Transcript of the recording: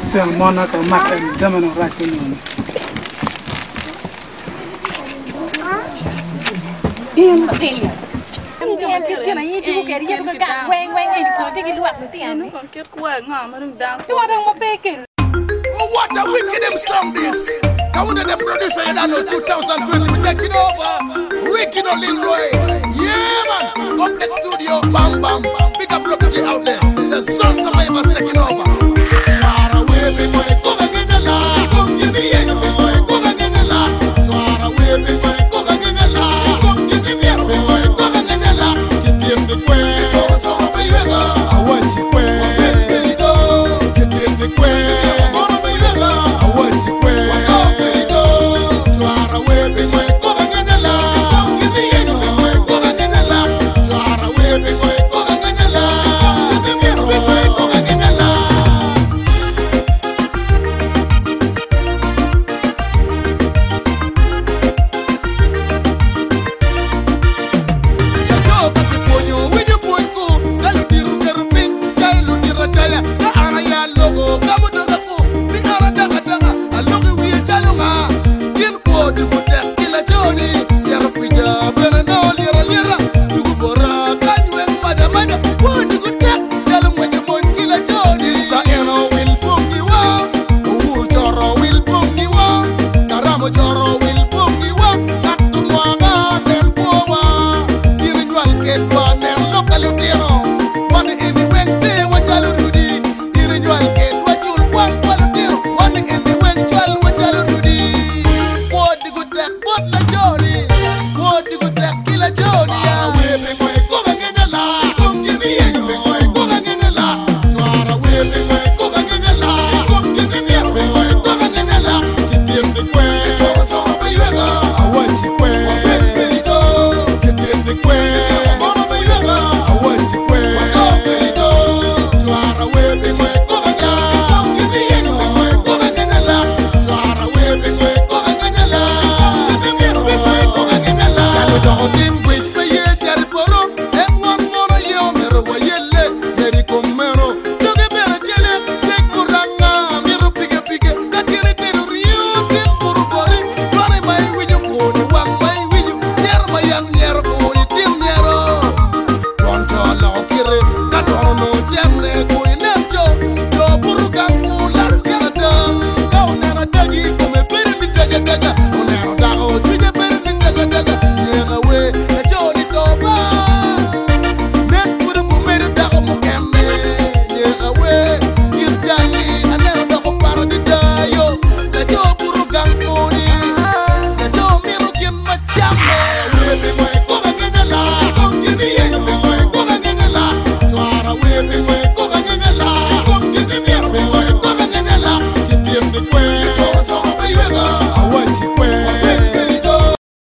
Yang mana kau makan zaman orang ini? Iya, iya. Cái này chứ cái gì cũng cả quen gì của cái luộc nữa tiền. Nó còn kết quả ngon mà đừng đau. Tôi đang mà bê kì. What a wicked them song this. Come on, the producer in anno 2020 we taking over. Ricky no Lil Roy. Yeah man, Complex Studio, bam bam. Big up Rocky J out there. The song survivors taking over. Far away, big boy, go again a lot. Come give me a big boy, go again a lot. Far away, big boy, go again a lot. Come give me a big boy, go again a lot. Get him the queen, so baby, I want you queen. Get him the queen. Baby,